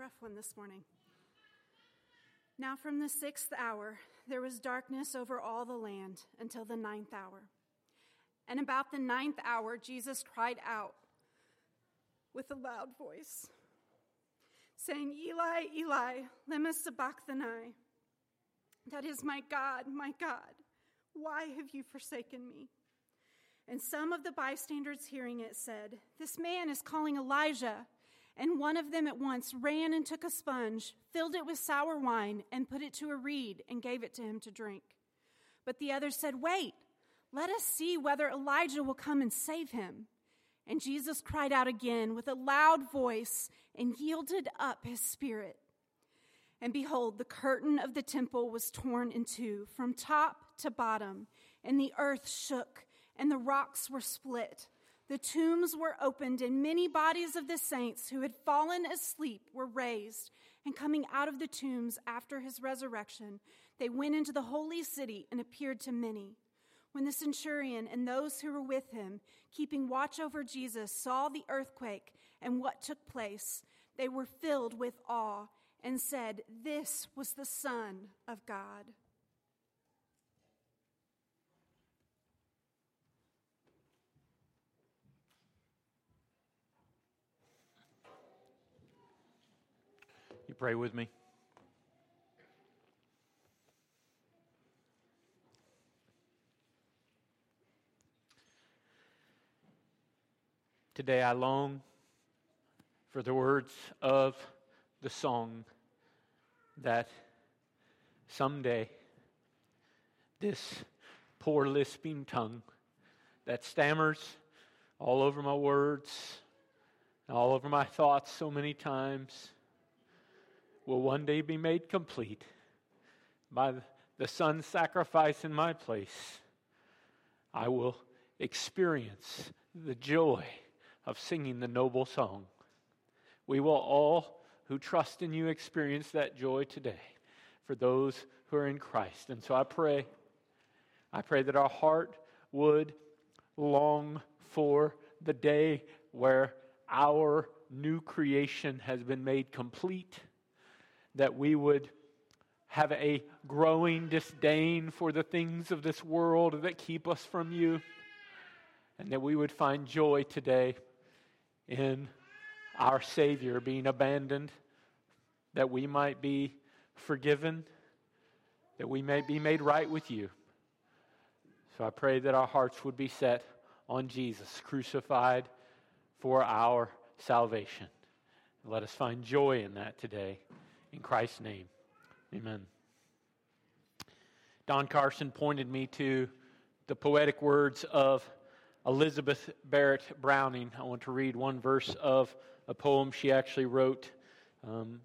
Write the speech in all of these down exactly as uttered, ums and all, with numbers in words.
rough one this morning. Now from the sixth hour, there was darkness over all the land until the ninth hour. And about the ninth hour, Jesus cried out with a loud voice, saying, Eli, Eli, lema sabachthani? That is, my God, my God, why have you forsaken me? And some of the bystanders hearing it said, this man is calling Elijah. And one of them at once ran and took a sponge, filled it with sour wine, and put it to a reed, and gave it to him to drink. But the others said, wait, let us see whether Elijah will come and save him. And Jesus cried out again with a loud voice and yielded up his spirit. And behold, the curtain of the temple was torn in two, from top to bottom, and the earth shook, and the rocks were split. The tombs were opened, and many bodies of the saints who had fallen asleep were raised. And coming out of the tombs after his resurrection, they went into the holy city and appeared to many. When the centurion and those who were with him, keeping watch over Jesus, saw the earthquake and what took place, they were filled with awe and said, this was the Son of God. You pray with me. Today I long for the words of the song that someday this poor lisping tongue that stammers all over my words, all over my thoughts so many times, will one day be made complete by the Son's sacrifice in my place. I will experience the joy of singing the noble song. We will all who trust in you experience that joy today for those who are in Christ. And so I pray, I pray that our heart would long for the day where our new creation has been made complete, that we would have a growing disdain for the things of this world that keep us from you, and that we would find joy today in our Savior being abandoned, that we might be forgiven, that we may be made right with you. So I pray that our hearts would be set on Jesus, crucified for our salvation. Let us find joy in that today. In Christ's name, amen. Don Carson pointed me to the poetic words of Elizabeth Barrett Browning. I want to read one verse of a poem she actually wrote. Um,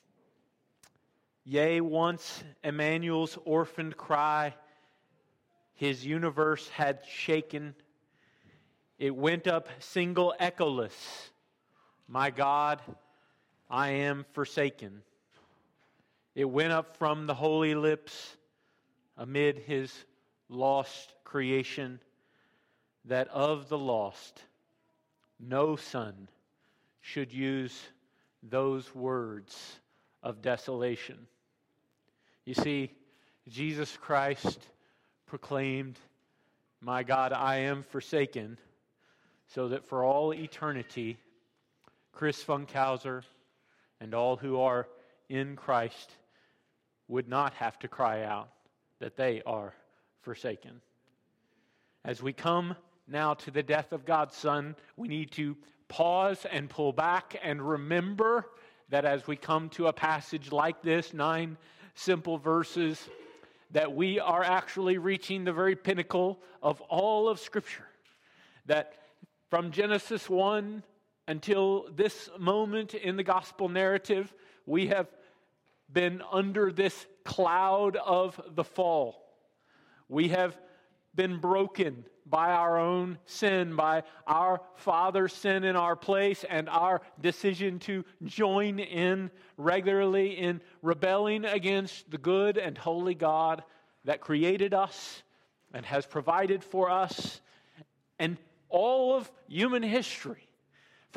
Yea, once Emmanuel's orphaned cry his universe had shaken. It went up single echoless. My God, I am forsaken. It went up from the holy lips amid his lost creation, that of the lost no son should use those words of desolation. You see, Jesus Christ proclaimed, my God, I am forsaken, so that for all eternity, Chris Funkhauser and all who are in Christ would not have to cry out that they are forsaken. As we come now to the death of God's Son, we need to pause and pull back and remember that as we come to a passage like this, nine simple verses, that we are actually reaching the very pinnacle of all of Scripture. That from Genesis one until this moment in the gospel narrative, we have been under this cloud of the fall. We have been broken by our own sin, by our Father's sin in our place, and our decision to join in regularly in rebelling against the good and holy God that created us and has provided for us. And all of human history, from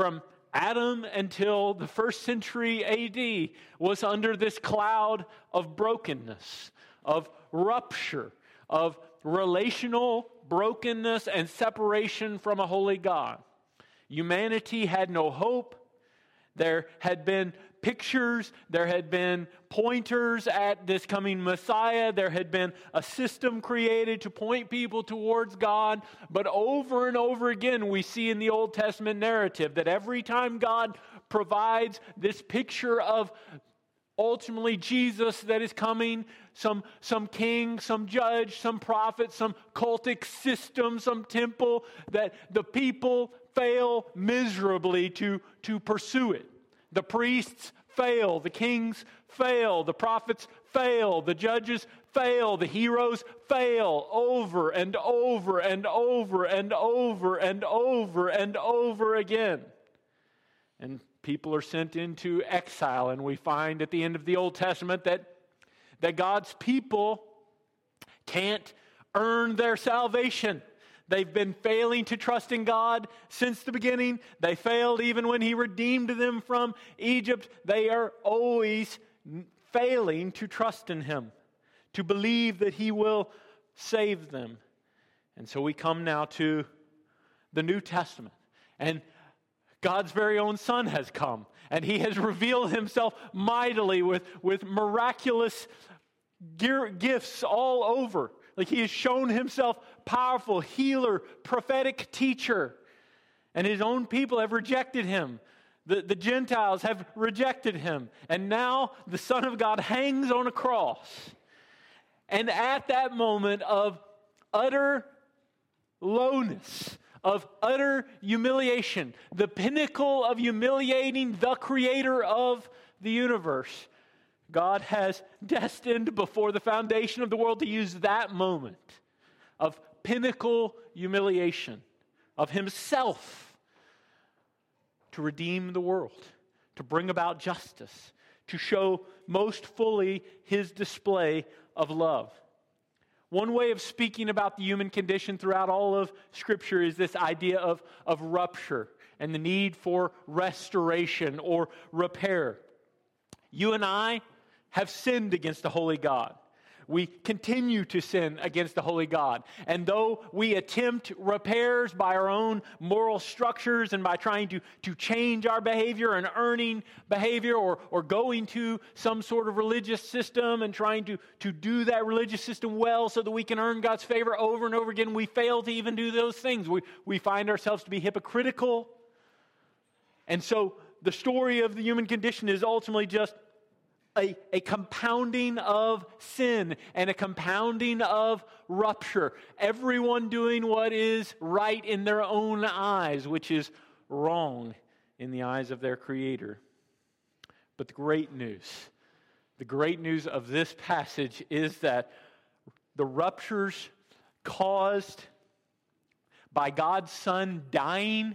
Adam until the first century A D was under this cloud of brokenness, of rupture, of relational brokenness and separation from a holy God. Humanity had no hope. There had been pictures, there had been pointers at this coming Messiah, there had been a system created to point people towards God, but over and over again we see in the Old Testament narrative that every time God provides this picture of ultimately Jesus that is coming, some, some king, some judge, some prophet, some cultic system, some temple, that the people fail miserably to, to pursue it. The priests fail, the kings fail, the prophets fail, the judges fail, the heroes fail over and over and over and over and over and over again. And people are sent into exile, and we find at the end of the Old Testament that, that God's people can't earn their salvation. They've been failing to trust in God since the beginning. They failed even when He redeemed them from Egypt. They are always failing to trust in Him, to believe that He will save them. And so we come now to the New Testament. And God's very own Son has come. And He has revealed Himself mightily with, with miraculous gifts all over. Like He has shown Himself powerful, healer, prophetic teacher. And His own people have rejected Him. The, the Gentiles have rejected Him. And now the Son of God hangs on a cross. And at that moment of utter lowness, of utter humiliation, the pinnacle of humiliating the Creator of the universe, God has destined before the foundation of the world to use that moment of pinnacle humiliation of Himself to redeem the world, to bring about justice, to show most fully His display of love. One way of speaking about the human condition throughout all of Scripture is this idea of, of rupture and the need for restoration or repair. You and I have sinned against the holy God. We continue to sin against the holy God. And though we attempt repairs by our own moral structures and by trying to, to change our behavior and earning behavior or, or going to some sort of religious system and trying to, to do that religious system well so that we can earn God's favor over and over again, we fail to even do those things. We, we find ourselves to be hypocritical. And so the story of the human condition is ultimately just A, a compounding of sin and a compounding of rupture. Everyone doing what is right in their own eyes, which is wrong in the eyes of their Creator. But the great news, the great news of this passage is that the ruptures caused by God's Son dying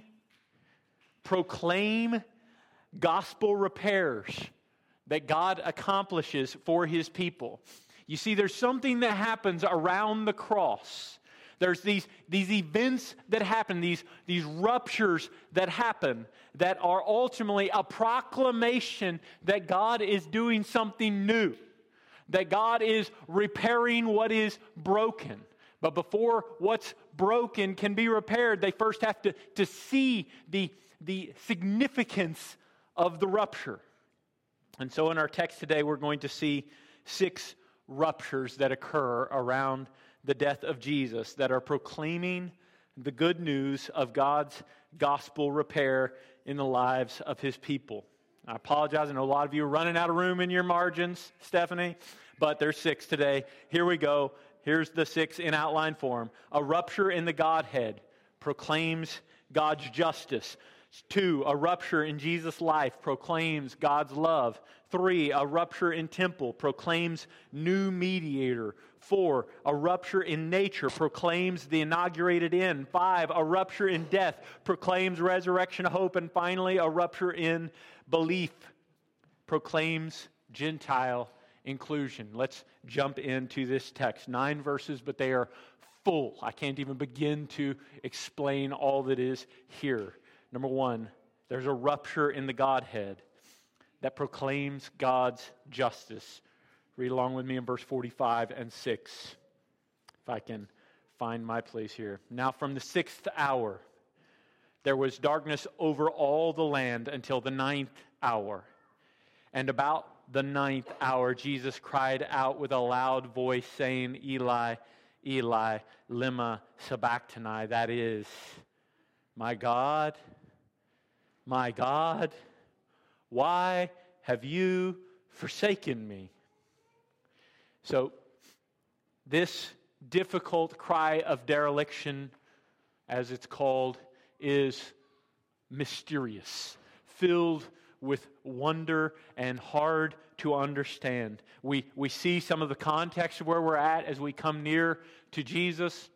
proclaim gospel repairs that God accomplishes for His people. You see, there's something that happens around the cross. There's these, these events that happen, these, these ruptures that happen that are ultimately a proclamation that God is doing something new, that God is repairing what is broken. But before what's broken can be repaired, they first have to, to see the, the significance of the rupture. And so in our text today, we're going to see six ruptures that occur around the death of Jesus that are proclaiming the good news of God's gospel repair in the lives of His people. I apologize. I know a lot of you are running out of room in your margins, Stephanie, but there's six today. Here we go. Here's the six in outline form. A rupture in the Godhead proclaims God's justice. Two, a rupture in Jesus' life proclaims God's love. Three, a rupture in temple proclaims new mediator. Four, a rupture in nature proclaims the inaugurated end. Five, a rupture in death proclaims resurrection hope. And finally, a rupture in belief proclaims Gentile inclusion. Let's jump into this text. Nine verses, but they are full. I can't even begin to explain all that is here. Number one, There's a rupture in the Godhead that proclaims God's justice. Read along with me in verse forty-five and six, if I can find my place here. Now from the sixth hour, there was darkness over all the land until the ninth hour. And about the ninth hour, Jesus cried out with a loud voice, saying, Eli, Eli, lema sabachthani. That is, my God, my God, why have you forsaken me? So, this difficult cry of dereliction, as it's called, is mysterious, filled with wonder and hard to understand. We, we see some of the context of where we're at as we come near to Jesus.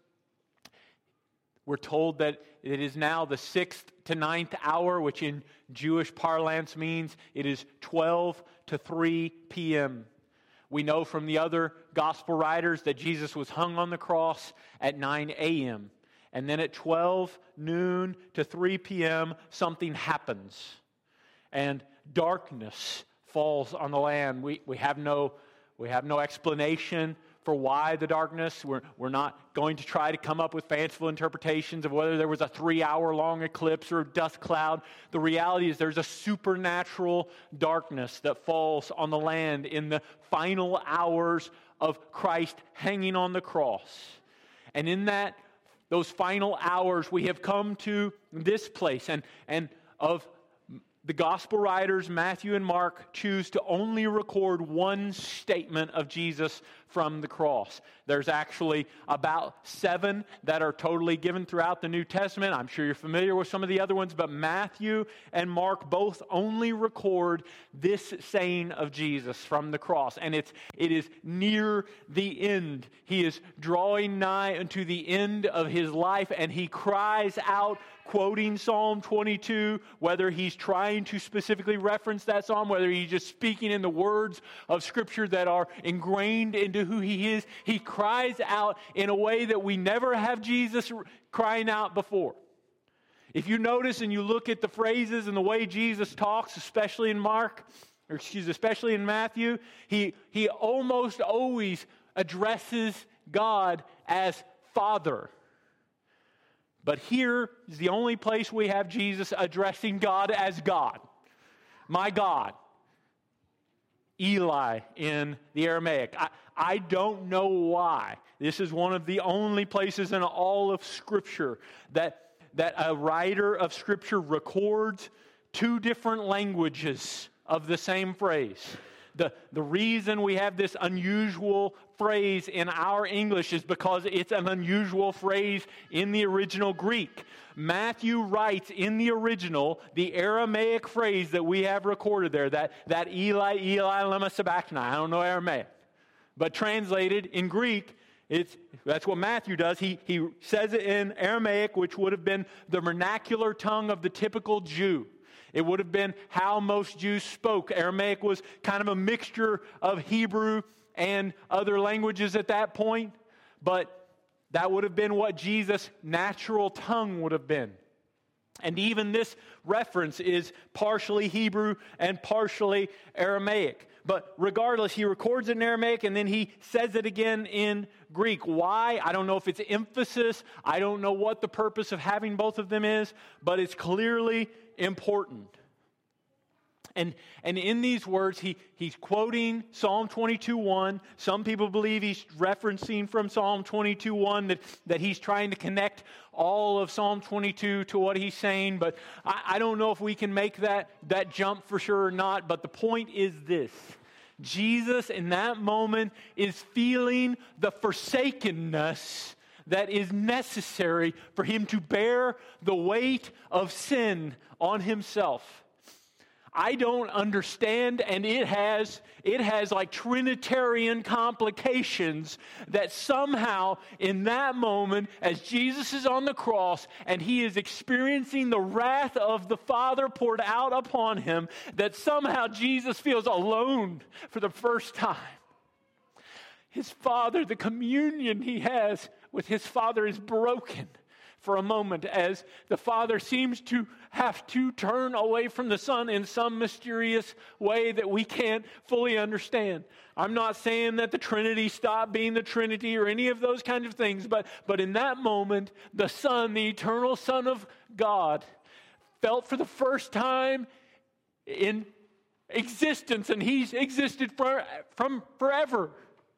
We're told that it is now the sixth to ninth hour, which in Jewish parlance means it is twelve to three p.m. We know from the other gospel writers that Jesus was hung on the cross at nine a.m. And then at twelve noon to three p.m., something happens. And darkness falls on the land. We, we, have no, we have no explanation for why the darkness. We're, we're not going to try to come up with fanciful interpretations of whether there was a three-hour-long eclipse or a dust cloud. The reality is there's a supernatural darkness that falls on the land in the final hours of Christ hanging on the cross. And in that, those final hours, we have come to this place. And, and of the gospel writers, Matthew and Mark, choose to only record one statement of Jesus from the cross. There's actually about seven that are totally given throughout the New Testament. I'm sure you're familiar with some of the other ones, but Matthew and Mark both only record this saying of Jesus from the cross. And it's, it is near the end. He is drawing nigh unto the end of his life, and he cries out, quoting Psalm twenty-two, whether he's trying to specifically reference that psalm, whether he's just speaking in the words of Scripture that are ingrained into who he is, he cries out in a way that we never have Jesus crying out before. If you notice and you look at the phrases and the way Jesus talks, especially in Mark, or excuse me, especially in Matthew, he, he almost always addresses God as Father. But here is the only place we have Jesus addressing God as God. My God. Eli in the Aramaic. I, I don't know why. This is one of the only places in all of Scripture that, that a writer of Scripture records two different languages of the same phrase. The, the reason we have this unusual phrase in our English is because it's an unusual phrase in the original Greek. Matthew writes in the original the Aramaic phrase that we have recorded there, that, that Eli, Eli, lema sabachthani. I don't know Aramaic. But translated in Greek, it's, that's what Matthew does. He, he says it in Aramaic, which would have been the vernacular tongue of the typical Jew. It would have been how most Jews spoke. Aramaic was kind of a mixture of Hebrew and other languages at that point, but that would have been what Jesus' natural tongue would have been. And even this reference is partially Hebrew and partially Aramaic. But regardless, he records it in Aramaic and then he says it again in Greek. Why? I don't know if it's emphasis. I don't know what the purpose of having both of them is, but it's clearly important. And, and in these words, he, he's quoting Psalm twenty-two one. Some people believe he's referencing from Psalm twenty-two one that, that he's trying to connect all of Psalm twenty-two to what he's saying. But I, I don't know if we can make that, that jump for sure or not. But the point is this. Jesus in that moment is feeling the forsakenness that is necessary for him to bear the weight of sin on himself. I don't understand, and it has it has like Trinitarian complications that somehow in that moment, as Jesus is on the cross and he is experiencing the wrath of the Father poured out upon him, that somehow Jesus feels alone for the first time. His Father, the communion he has with his Father is broken. for a moment as the Father seems to have to turn away from the Son in some mysterious way that we can't fully understand. I'm not saying that the Trinity stopped being the Trinity or any of those kinds of things, but, but in that moment, the Son, the eternal Son of God, felt for the first time in existence, and He's existed for, from forever,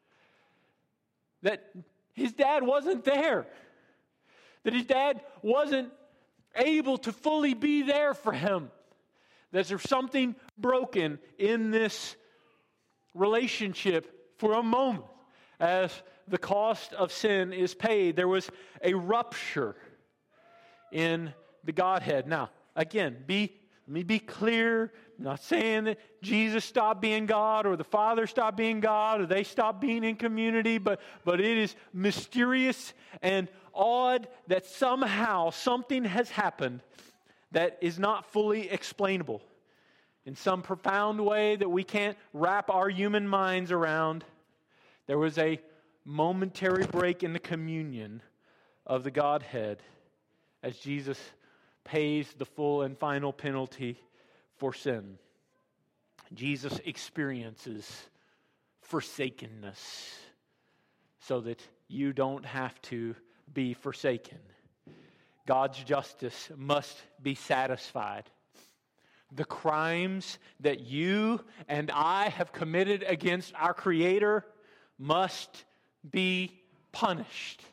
that His dad wasn't there. That his dad wasn't able to fully be there for him. That there's something broken in this relationship for a moment as the cost of sin is paid. There was a rupture in the Godhead. Now, again, be let me be clear. I'm not saying that Jesus stopped being God or the Father stopped being God or they stopped being in community, but, but it is mysterious and odd that somehow something has happened that is not fully explainable in some profound way that we can't wrap our human minds around. There was a momentary break in the communion of the Godhead as Jesus pays the full and final penalty for sin. Jesus experiences forsakenness so that you don't have to be forsaken. God's justice must be satisfied. The crimes that you and I have committed against our Creator must be punished.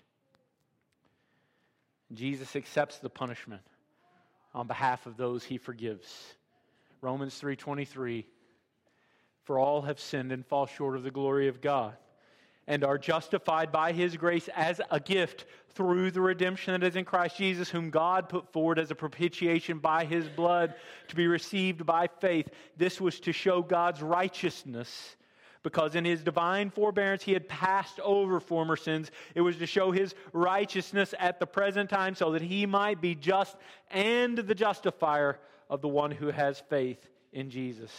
Jesus accepts the punishment on behalf of those He forgives. Romans three twenty-three, for all have sinned and fall short of the glory of God, and are justified by His grace as a gift through the redemption that is in Christ Jesus, whom God put forward as a propitiation by His blood to be received by faith. This was to show God's righteousness, because in His divine forbearance He had passed over former sins. It was to show His righteousness at the present time so that He might be just and the justifier of the one who has faith in Jesus.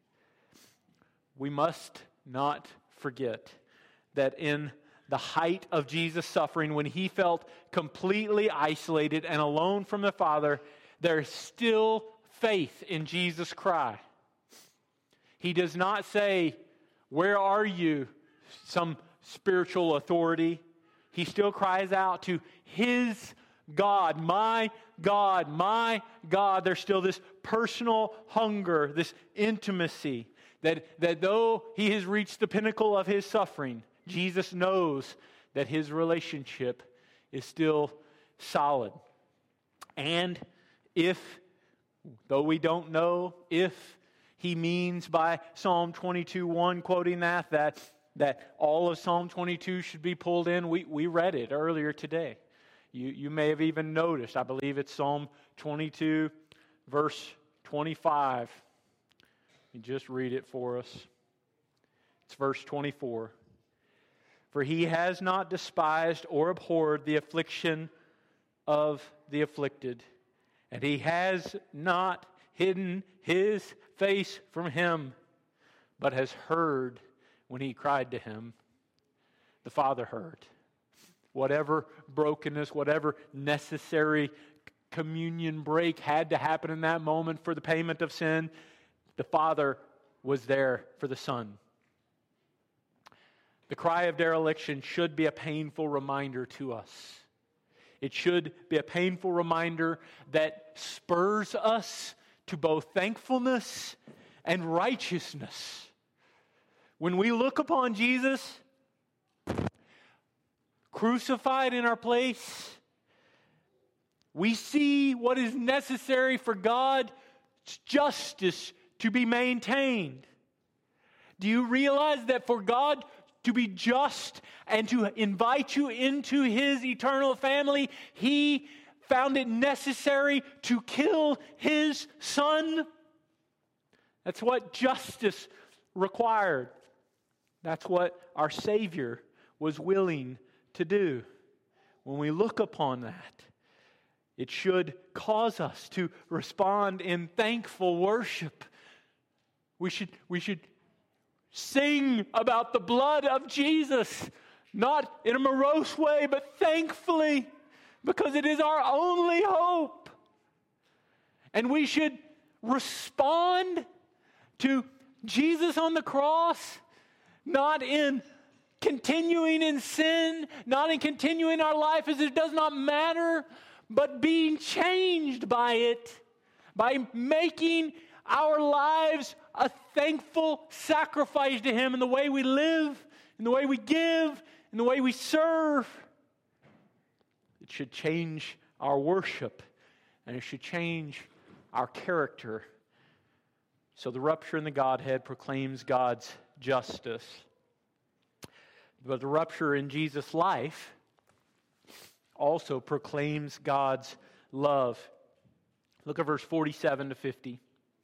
We must not forget that in the height of Jesus' suffering, when He felt completely isolated and alone from the Father, there is still faith in Jesus' cry. He does not say, "Where are you?" some spiritual authority. He still cries out to His God, my God, my God. There's still this personal hunger, this intimacy, that, that though He has reached the pinnacle of His suffering, Jesus knows that His relationship is still solid. And if, though we don't know if He means by Psalm twenty-two one, quoting that, that, that all of Psalm twenty-two should be pulled in, we, we read it earlier today. You, you may have even noticed, I believe it's Psalm twenty-two, verse twenty-five. You just read it for us. It's verse twenty-four. For He has not despised or abhorred the affliction of the afflicted, and He has not hidden His face from him, but has heard when he cried to Him. The Father heard. Whatever brokenness, whatever necessary communion break had to happen in that moment for the payment of sin, the Father was there for the Son. The cry of dereliction should be a painful reminder to us. It should be a painful reminder that spurs us to both thankfulness and righteousness. When we look upon Jesus crucified in our place, we see what is necessary for God's justice to be maintained. Do you realize that for God to be just and to invite you into His eternal family, He found it necessary to kill His Son? That's what justice required. That's what our Savior was willing to do. When we look upon that, it should cause us to respond in thankful worship. We should, we should sing about the blood of Jesus, not in a morose way, but thankfully, because it is our only hope. And we should respond to Jesus on the cross, not in continuing in sin, not in continuing our life as it does not matter, but being changed by it, by making our lives a thankful sacrifice to Him in the way we live, in the way we give, in the way we serve. It should change our worship, and it should change our character. So the rupture in the Godhead proclaims God's justice. But the rupture in Jesus' life also proclaims God's love. Look at verse forty-seven to fifty.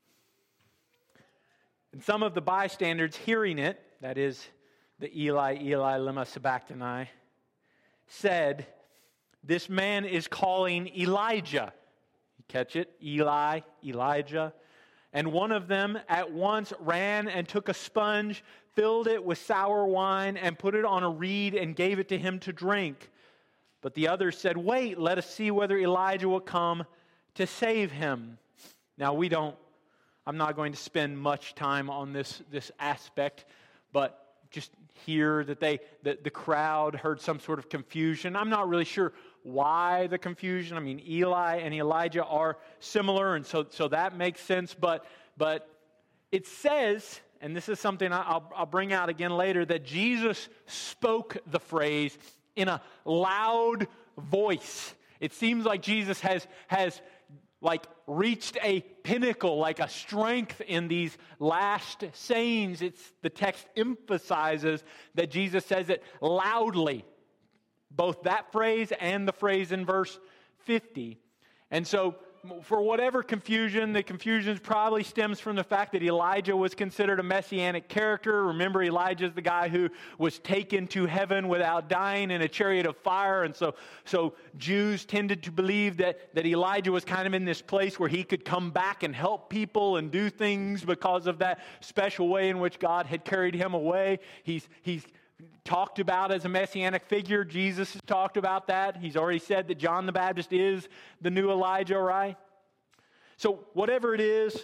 And some of the bystanders hearing it, that is, the Eli, Eli, lema sabachthani, said, "This man is calling Elijah." You catch it? Eli, Elijah. And one of them at once ran and took a sponge, filled it with sour wine, and put it on a reed and gave it to him to drink. But the others said, "Wait, let us see whether Elijah will come to save him." Now we don't, I'm not going to spend much time on this, this aspect, but just hear that they that the crowd heard some sort of confusion. I'm not really sure why the confusion. I mean, Eli and Elijah are similar, and so so that makes sense. But but it says, and this is something I'll, I'll bring out again later, that Jesus spoke the phrase in a loud voice. It seems like Jesus has has like reached a pinnacle, like a strength in these last sayings. It's the text emphasizes that Jesus says it loudly. Both that phrase and the phrase in verse fifty. And so, for whatever confusion, the confusion probably stems from the fact that Elijah was considered a messianic character. Remember, Elijah is the guy who was taken to heaven without dying in a chariot of fire. And so, so Jews tended to believe that, that Elijah was kind of in this place where he could come back and help people and do things because of that special way in which God had carried him away. He's he's talked about as a messianic figure. Jesus has talked about that. He's already said that John the Baptist is the new Elijah, right? So whatever it is,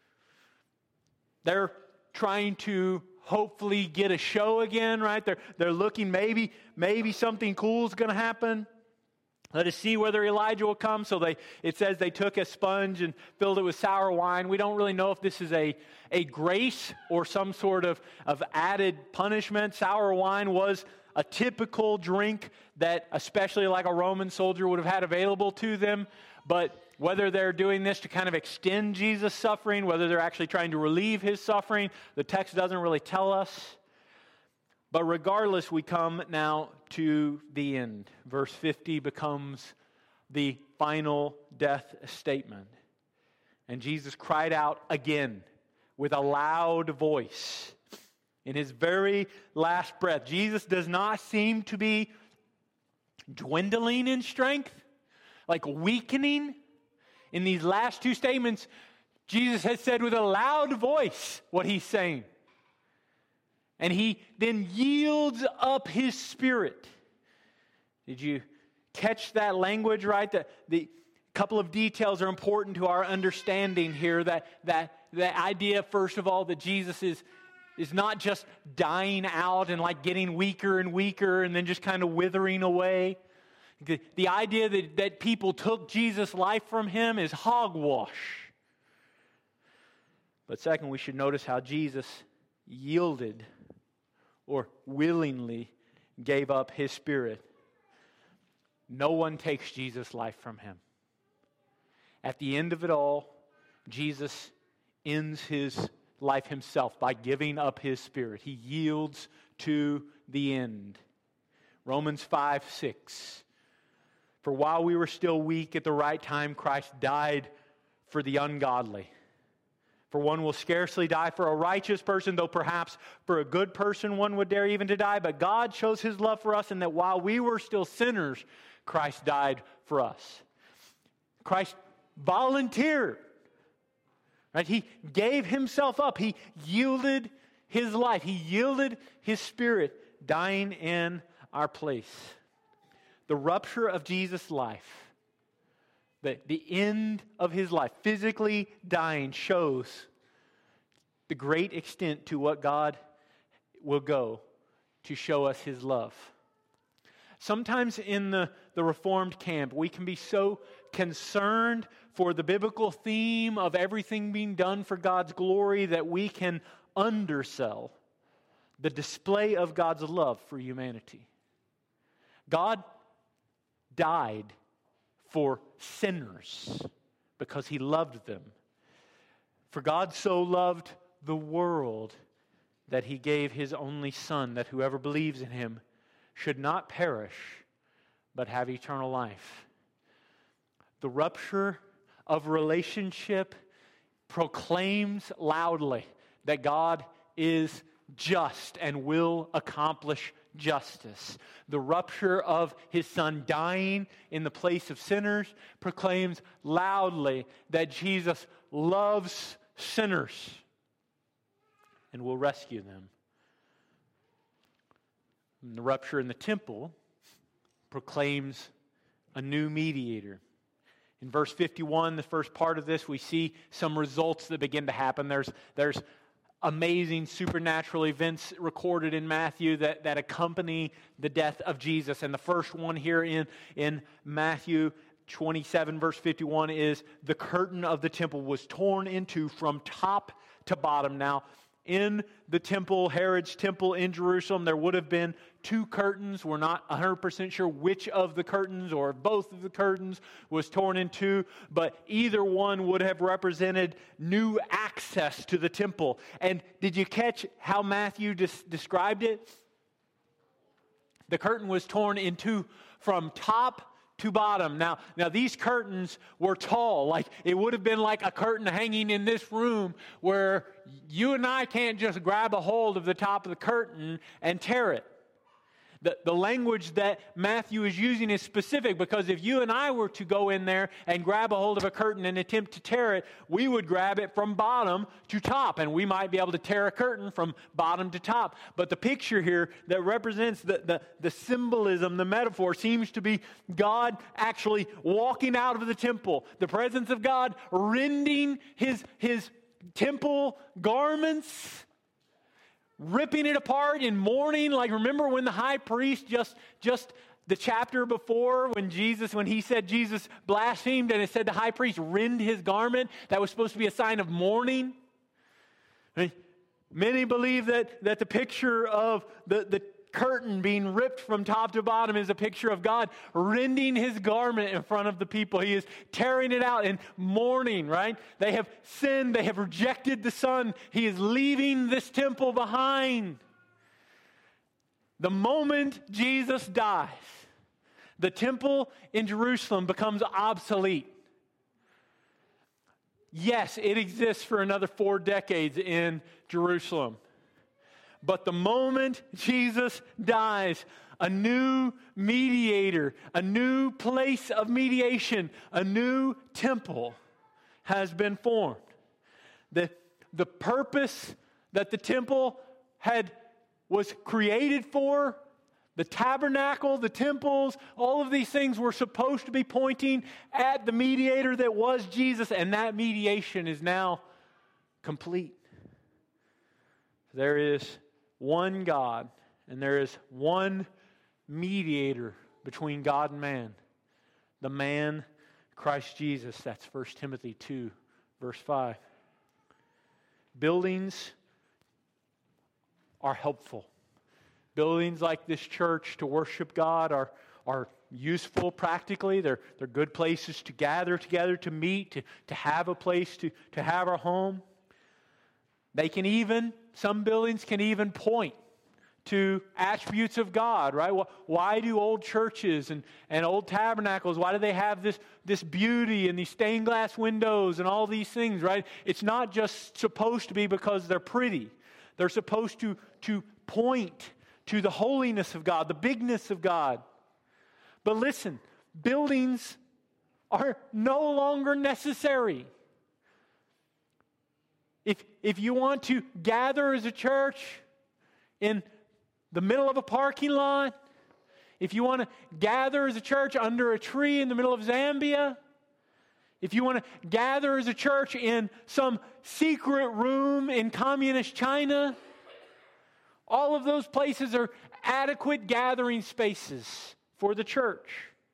they're trying to hopefully get a show again, right? They're they're looking, maybe maybe something cool is going to happen. Let us see whether Elijah will come. So they, it says they took a sponge and filled it with sour wine. We don't really know if this is a, a grace or some sort of, of added punishment. Sour wine was a typical drink that especially like a Roman soldier would have had available to them. But whether they're doing this to kind of extend Jesus' suffering, whether they're actually trying to relieve his suffering, the text doesn't really tell us. But regardless, we come now to the end. Verse fifty becomes the final death statement. And Jesus cried out again with a loud voice in his very last breath. Jesus does not seem to be dwindling in strength, like weakening. In these last two statements, Jesus has said with a loud voice what he's saying. And he then yields up his spirit. Did you catch that language, right? The, the couple of details are important to our understanding here. That, that, the idea, first of all, that Jesus is, is not just dying out and like getting weaker and weaker and then just kind of withering away. The, the idea that, that people took Jesus' life from him is hogwash. But second, we should notice how Jesus yielded or willingly gave up his spirit. No one takes Jesus' life from him. At the end of it all, Jesus ends his life himself by giving up his spirit. He yields to the end. Romans five six. For while we were still weak, at the right time, Christ died for the ungodly. For one will scarcely die for a righteous person, though perhaps for a good person one would dare even to die. But God shows his love for us in that while we were still sinners, Christ died for us. Christ volunteered. Right? He gave himself up. He yielded his life. He yielded his spirit, dying in our place. the rupture of Jesus' life, the, the end of his life, physically dying, shows the great extent to what God will go to show us his love. Sometimes in the, the Reformed camp, we can be so concerned for the biblical theme of everything being done for God's glory that we can undersell the display of God's love for humanity. God died for sinners because he loved them. For God so loved the world that he gave his only Son, that whoever believes in him should not perish, but have eternal life. The rupture of relationship proclaims loudly that God is just and will accomplish justice. The rupture of his Son dying in the place of sinners proclaims loudly that Jesus loves sinners and will rescue them. And the rupture in the temple proclaims a new mediator. In verse fifty-one, the first part of this, we see some results that begin to happen. There's, there's amazing supernatural events recorded in Matthew that, that accompany the death of Jesus. And the first one here in, in Matthew twenty-seven, verse fifty-one, is the curtain of the temple was torn into from top to bottom. Now, in the temple, Herod's temple in Jerusalem, there would have been two curtains. We're not one hundred percent sure which of the curtains or both of the curtains was torn in two, but either one would have represented new access to the temple. And did you catch how Matthew des- described it? The curtain was torn in two from top to bottom. Now, now these curtains were tall. Like it would have been like a curtain hanging in this room where you and I can't just grab a hold of the top of the curtain and tear it. The, the language that Matthew is using is specific because if you and I were to go in there and grab a hold of a curtain and attempt to tear it, we would grab it from bottom to top, and we might be able to tear a curtain from bottom to top. But the picture here that represents the, the, the symbolism, the metaphor, seems to be God actually walking out of the temple, the presence of God rending his, his temple garments, ripping it apart in mourning. Like, remember when the high priest just, just the chapter before when Jesus, when he said Jesus blasphemed and it said the high priest rend his garment? That was supposed to be a sign of mourning. I mean, many believe that, that the picture of the, the curtain being ripped from top to bottom is a picture of God rending his garment in front of the people. He is tearing it out in mourning, right? They have sinned. They have rejected the Son. He is leaving this temple behind. The moment Jesus dies, the temple in Jerusalem becomes obsolete. Yes, it exists for another four decades in Jerusalem. But the moment Jesus dies, a new mediator, a new place of mediation, a new temple has been formed. The, the purpose that the temple had was created for, the tabernacle, the temples, all of these things were supposed to be pointing at the mediator that was Jesus, and that mediation is now complete. There is one God, and there is one mediator between God and man. The man, Christ Jesus. That's First Timothy two, verse five. Buildings are helpful. Buildings like this church to worship God are, are useful practically. They're, they're good places to gather together, to meet, to, to have a place to, to have our home. They can even, some buildings can even point to attributes of God, right? Why do old churches and, and old tabernacles, why do they have this, this beauty and these stained glass windows and all these things, right? It's not just supposed to be because they're pretty. They're supposed to, to point to the holiness of God, the bigness of God. But listen, buildings are no longer necessary. If, if you want to gather as a church in the middle of a parking lot, if you want to gather as a church under a tree in the middle of Zambia, if you want to gather as a church in some secret room in communist China, all of those places are adequate gathering spaces for the church.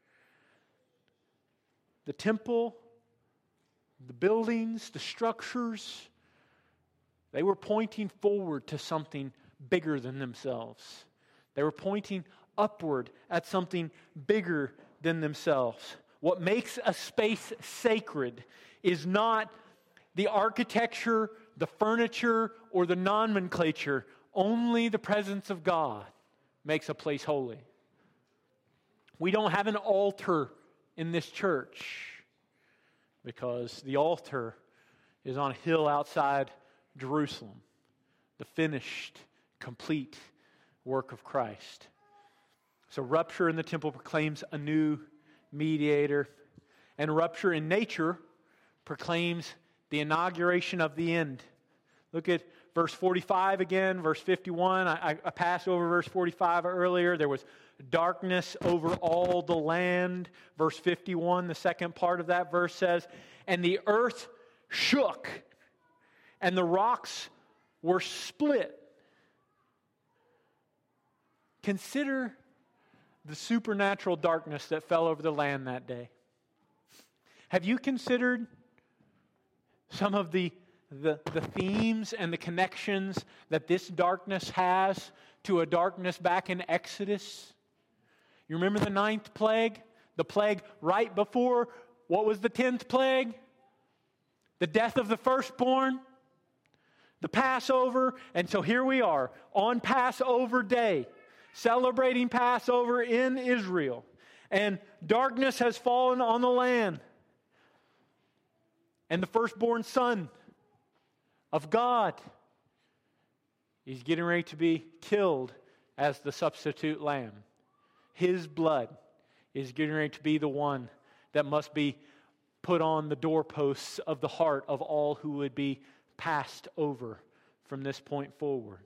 The temple, the buildings, the structures, they were pointing forward to something bigger than themselves. They were pointing upward at something bigger than themselves. What makes a space sacred is not the architecture, the furniture, or the nomenclature. Only the presence of God makes a place holy. We don't have an altar in this church because the altar is on a hill outside Jerusalem, the finished, complete work of Christ. So rupture in the temple proclaims a new mediator, and rupture in nature proclaims the inauguration of the end. Look at verse forty-five again, verse fifty-one. I, I passed over verse forty-five earlier. There was darkness over all the land. Verse fifty-one, the second part of that verse says, and the earth shook, and the rocks were split. Consider the supernatural darkness that fell over the land that day. Have you considered some of the, the, the themes and the connections that this darkness has to a darkness back in Exodus? You remember the ninth plague? The plague right before, what was the tenth plague? The death of the firstborn. The Passover. And so here we are on Passover Day, celebrating Passover in Israel. And darkness has fallen on the land. And the firstborn son of God is getting ready to be killed as the substitute lamb. His blood is getting ready to be the one that must be put on the doorposts of the heart of all who would be passed over from this point forward.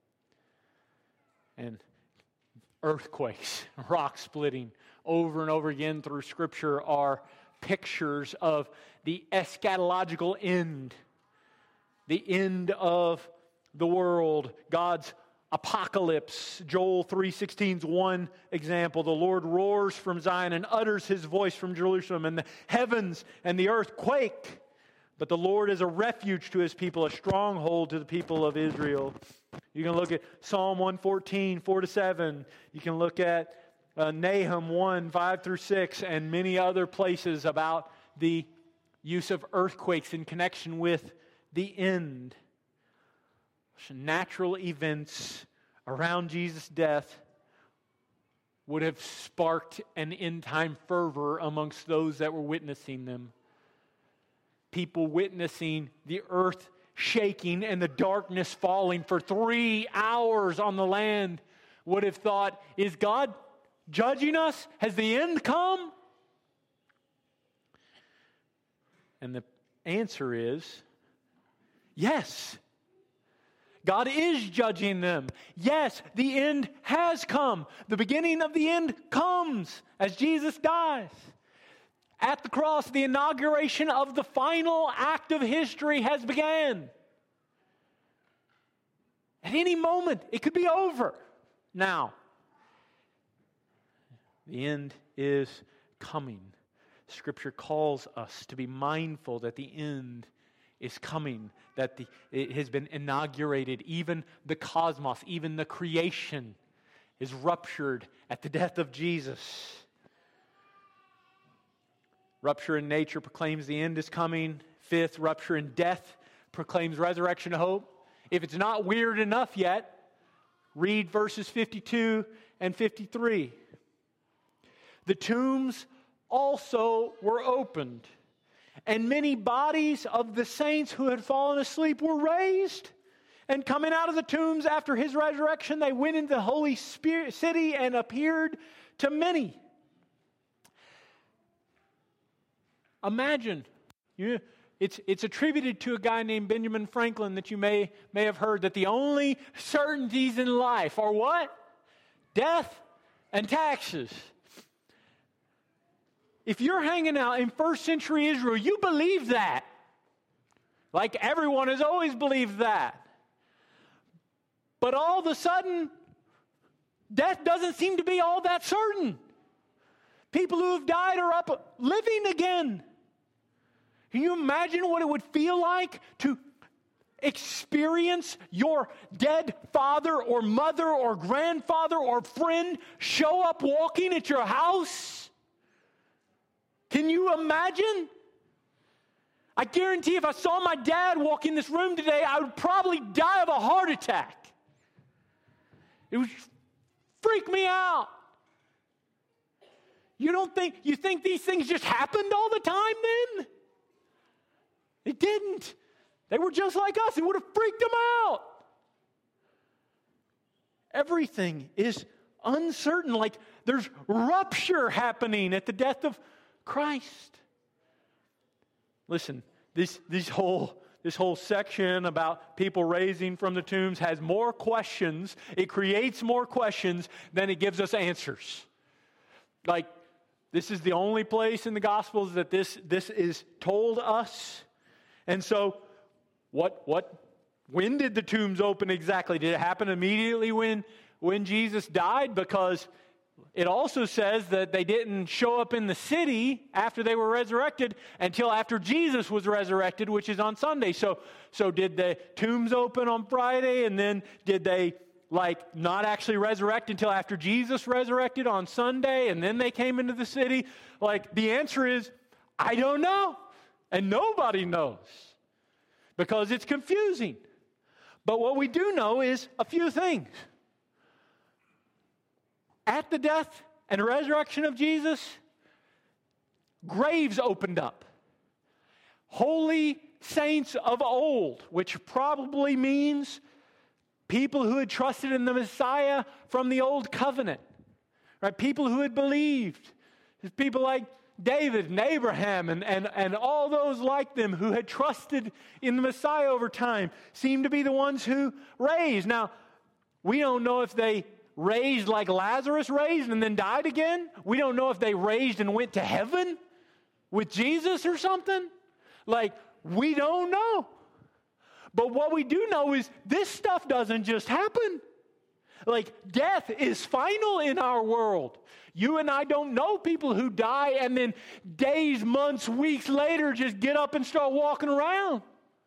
And earthquakes, rock splitting over and over again through Scripture are pictures of the eschatological end, the end of the world, God's apocalypse. Joel three sixteen is one example. The Lord roars from Zion and utters His voice from Jerusalem, and the heavens and the earth quake. But the Lord is a refuge to His people, a stronghold to the people of Israel. You can look at Psalm one fourteen, four to seven. You can look at uh, Nahum one, five through six, and many other places about the use of earthquakes in connection with the end. Natural events around Jesus' death would have sparked an end-time fervor amongst those that were witnessing them. People witnessing the earth shaking and the darkness falling for three hours on the land would have thought, is God judging us? Has the end come? And the answer is, yes. God is judging them. Yes, the end has come. The beginning of the end comes as Jesus dies. At the cross, the inauguration of the final act of history has begun. At any moment, it could be over. Now, the end is coming. Scripture calls us to be mindful that the end is coming, that the, it has been inaugurated. Even the cosmos, even the creation is ruptured at the death of Jesus. Rupture in nature proclaims the end is coming. Fifth, rupture in death proclaims resurrection hope. If it's not weird enough yet, read verses fifty-two and fifty-three. The tombs also were opened, and many bodies of the saints who had fallen asleep were raised. And coming out of the tombs after His resurrection, they went into the holy spirit city and appeared to many. Imagine, you, it's, it's attributed to a guy named Benjamin Franklin that you may, may have heard, that the only certainties in life are what? Death and taxes. If you're hanging out in first century Israel, you believe that. Like everyone has always believed that. But all of a sudden, death doesn't seem to be all that certain. People who have died are up living again. Can you imagine what it would feel like to experience your dead father or mother or grandfather or friend show up walking at your house? Can you imagine? I guarantee if I saw my dad walk in this room today, I would probably die of a heart attack. It would freak me out. You don't think, you think these things just happened all the time then? It didn't. They were just like us. It would have freaked them out. Everything is uncertain. Like there's rupture happening at the death of Christ. Listen, this, this whole this whole section about people raising from the tombs has more questions. It creates more questions than it gives us answers. Like, this is the only place in the Gospels that this, this is told us. And so, what what when did the tombs open exactly? Did it happen immediately when when Jesus died? Because it also says that they didn't show up in the city after they were resurrected until after Jesus was resurrected, which is on Sunday. So, so did the tombs open on Friday, and then did they like not actually resurrect until after Jesus resurrected on Sunday, and then they came into the city? Like, the answer is, I don't know, and nobody knows, because it's confusing. But what we do know is a few things. At the death and resurrection of Jesus, graves opened up. Holy saints of old, which probably means people who had trusted in the Messiah from the old covenant, right? People who had believed. People like David and Abraham and, and, and all those like them who had trusted in the Messiah over time seem to be the ones who raised. Now, we don't know if they raised like Lazarus raised and then died again. We don't know if they raised and went to heaven with Jesus or something. Like, we don't know. But what we do know is this stuff doesn't just happen. Like, death is final in our world. You and I don't know people who die and then days, months, weeks later just get up and start walking around.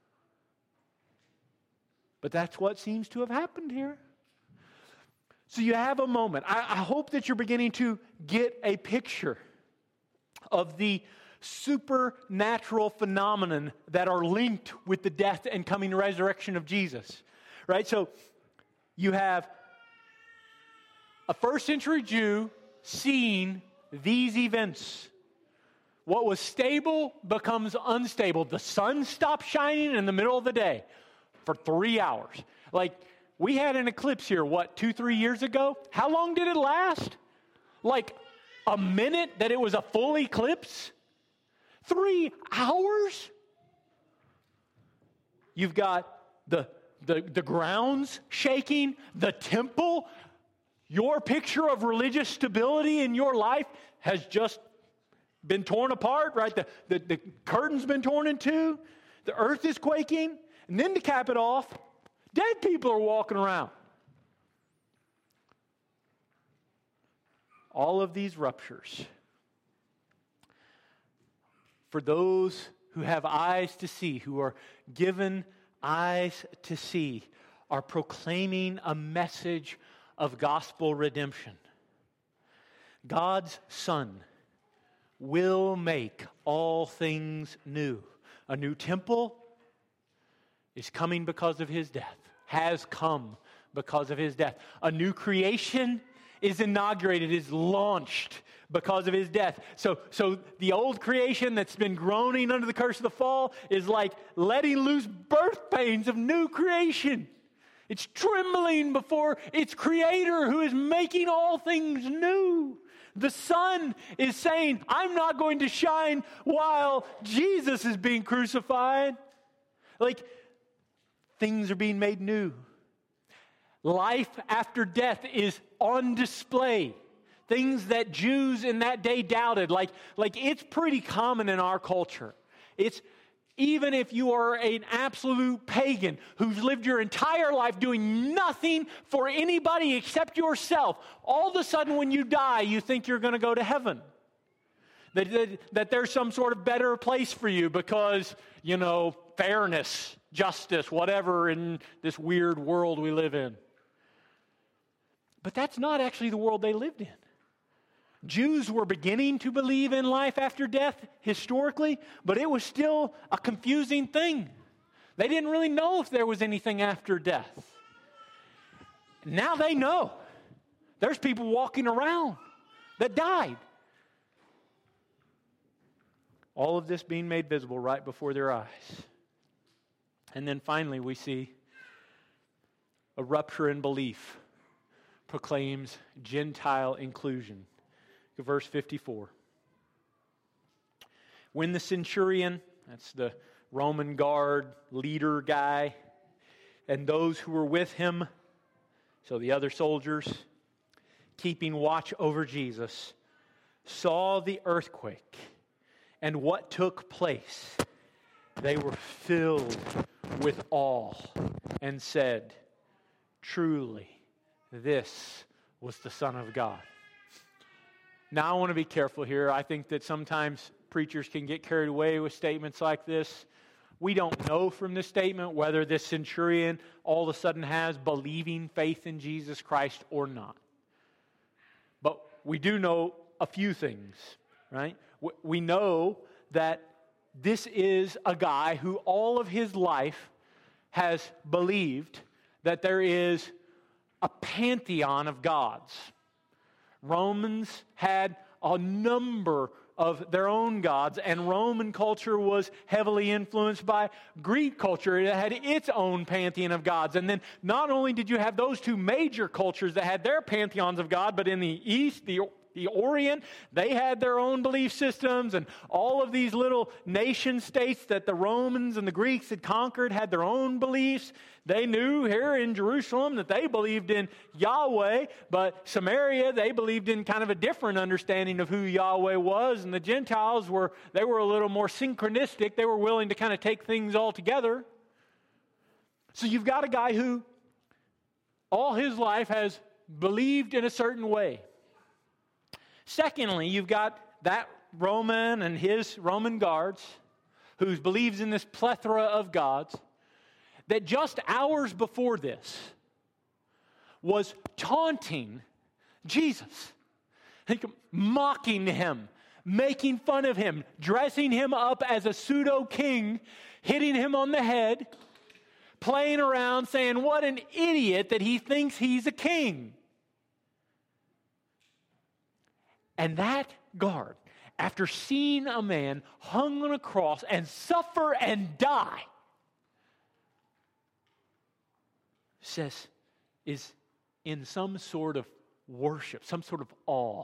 But that's what seems to have happened here. So you have a moment. I, I hope that you're beginning to get a picture of the supernatural phenomenon that are linked with the death and coming resurrection of Jesus. Right? So you have a first century Jew seeing these events. What was stable becomes unstable. The sun stops shining in the middle of the day for three hours. Like, we had an eclipse here, what, two, three years ago? How long did it last? Like a minute that it was a full eclipse? Three hours? You've got the, the, the grounds shaking, the temple. Your picture of religious stability in your life has just been torn apart, right? The, the, the curtain's been torn in two. The earth is quaking. And then to cap it off, dead people are walking around. All of these ruptures, for those who have eyes to see, who are given eyes to see, are proclaiming a message of gospel redemption. God's Son will make all things new. A new temple is coming because of His death, has come because of His death. A new creation is inaugurated, is launched because of His death. So, so the old creation that's been groaning under the curse of the fall is like letting loose birth pains of new creation. It's trembling before its Creator who is making all things new. The sun is saying, I'm not going to shine while Jesus is being crucified. Like, things are being made new. Life after death is on display. things that Jews in that day doubted. Like, like it's pretty common in our culture. It's even if you are an absolute pagan who's lived your entire life doing nothing for anybody except yourself, all of a sudden when you die, you think you're going to go to heaven. That, that, that there's some sort of better place for you because, you know, fairness, justice, whatever in this weird world we live in. But that's not actually the world they lived in. Jews were beginning to believe in life after death historically, but it was still a confusing thing. They didn't really know if there was anything after death. Now they know. There's people walking around that died. All of this being made visible right before their eyes. And then finally we see a rupture in belief proclaims Gentile inclusion. Verse fifty-four. When the centurion, that's the Roman guard leader guy, and those who were with him, so the other soldiers, keeping watch over Jesus, saw the earthquake and what took place, they were filled with awe and said, "Truly, this was the Son of God." Now, I want to be careful here. I think that sometimes preachers can get carried away with statements like this. We don't know from this statement whether this centurion all of a sudden has believing faith in Jesus Christ or not. But we do know a few things, right? We know that this is a guy who all of his life has believed that there is a pantheon of gods. Romans had a number of their own gods, and Roman culture was heavily influenced by Greek culture. It had its own pantheon of gods. And then not only did you have those two major cultures that had their pantheons of God, but in the East, the The Orient, they had their own belief systems, and all of these little nation states that the Romans and the Greeks had conquered had their own beliefs. They knew here in Jerusalem that they believed in Yahweh, but Samaria, they believed in kind of a different understanding of who Yahweh was, and the Gentiles were, they were a little more synchronistic. They were willing to kind of take things all together. So you've got a guy who all his life has believed in a certain way. Secondly, you've got that Roman and his Roman guards who believes in this plethora of gods that just hours before this was taunting Jesus, mocking him, making fun of him, dressing him up as a pseudo-king, hitting him on the head, playing around saying what an idiot that he thinks he's a king. And that guard, after seeing a man hung on a cross and suffer and die, says, is in some sort of worship, some sort of awe,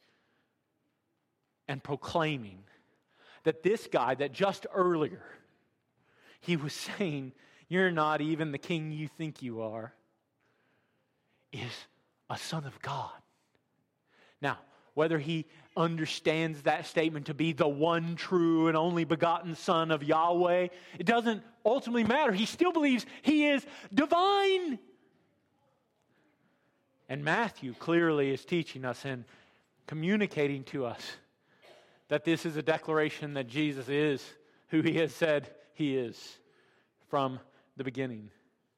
and proclaiming that this guy that just earlier, he was saying, you're not even the king you think you are, is a son of God. Now, whether he understands that statement to be the one true and only begotten Son of Yahweh, it doesn't ultimately matter. He still believes he is divine. And Matthew clearly is teaching us and communicating to us that this is a declaration that Jesus is who he has said he is from the beginning.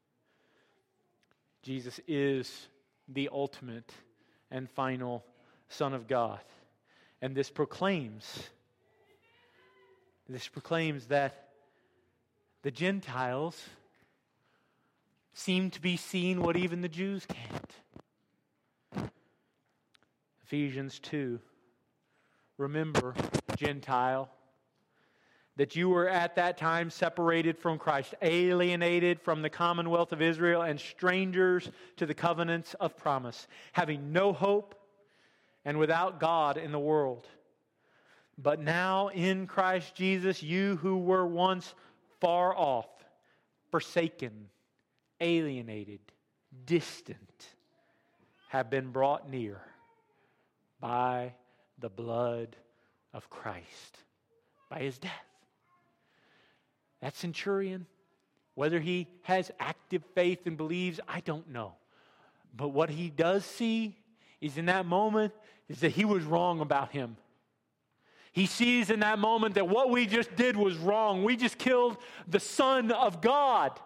Jesus is the ultimate and final Son of God. And this proclaims, this proclaims that the Gentiles seem to be seeing what even the Jews can't. Ephesians two. Remember, Gentile, that you were at that time separated from Christ, alienated from the commonwealth of Israel, and strangers to the covenants of promise, having no hope and without God in the world. But now in Christ Jesus, you who were once far off, forsaken, alienated, distant, have been brought near by the blood of Christ, by his death. That centurion, whether he has active faith and believes, I don't know. But what he does see is in that moment is that he was wrong about him. He sees in that moment that what we just did was wrong. We just killed the Son of God.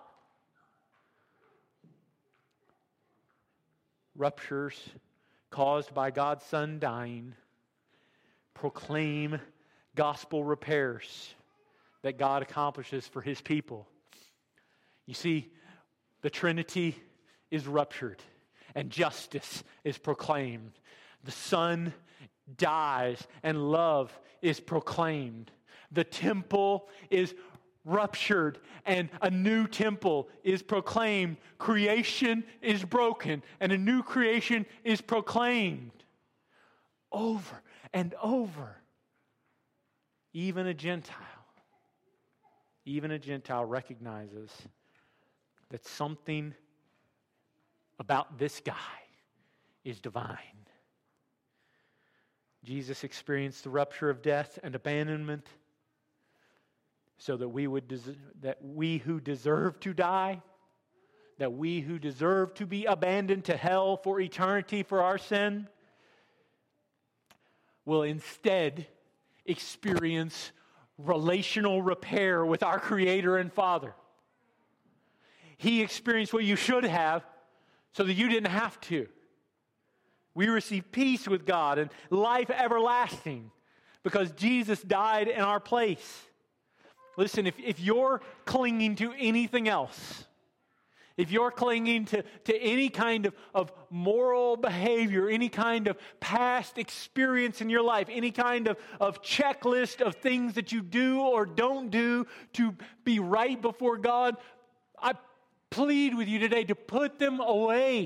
Ruptures caused by God's Son dying proclaim gospel repairs that God accomplishes for his people. You see, the Trinity is ruptured and justice is proclaimed. The Son dies and love is proclaimed. The temple is ruptured and a new temple is proclaimed. Creation is broken and a new creation is proclaimed. Over and over. Even a Gentile, even a Gentile recognizes that something about this guy is divine. Jesus experienced the rupture of death and abandonment so that we would des- that we who deserve to die, that we who deserve to be abandoned to hell for eternity for our sin, will instead experience relational repair with our Creator and Father. He experienced what you should have so that you didn't have to. We receive peace with God and life everlasting because Jesus died in our place. Listen, if, if you're clinging to anything else, if you're clinging to, to any kind of, of moral behavior, any kind of past experience in your life, any kind of, of checklist of things that you do or don't do to be right before God, I plead with you today to put them away.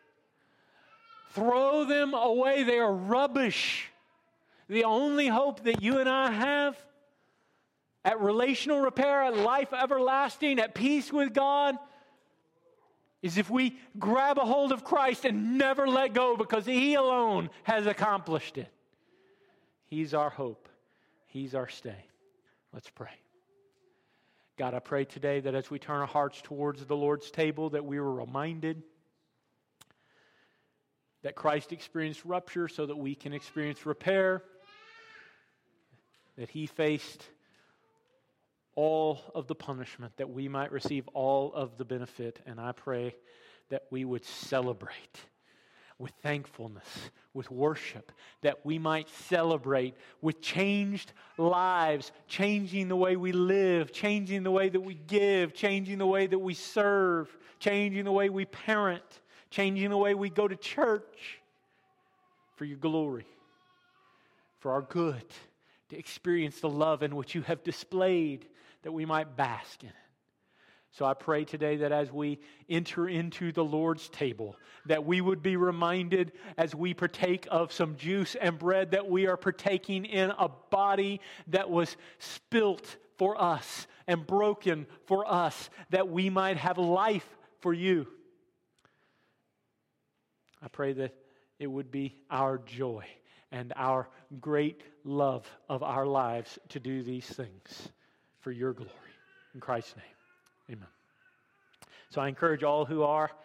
Throw them away. They are rubbish. The only hope that you and I have at relational repair, at life everlasting, at peace with God, is if we grab a hold of Christ and never let go because He alone has accomplished it. He's our hope. He's our stay. Let's pray. God, I pray today that as we turn our hearts towards the Lord's table, that we were reminded that Christ experienced rupture so that we can experience repair, that He faced all of the punishment that we might receive all of the benefit. And I pray that we would celebrate with thankfulness, with worship, that we might celebrate with changed lives, changing the way we live, changing the way that we give, changing the way that we serve, changing the way we parent, changing the way we go to church for your glory, for our good, to experience the love in which you have displayed, that we might bask in it. So I pray today that as we enter into the Lord's table, that we would be reminded as we partake of some juice and bread that we are partaking in a body that was spilt for us and broken for us, that we might have life for you. I pray that it would be our joy and our great love of our lives to do these things for your glory. In Christ's name, amen. So I encourage all who are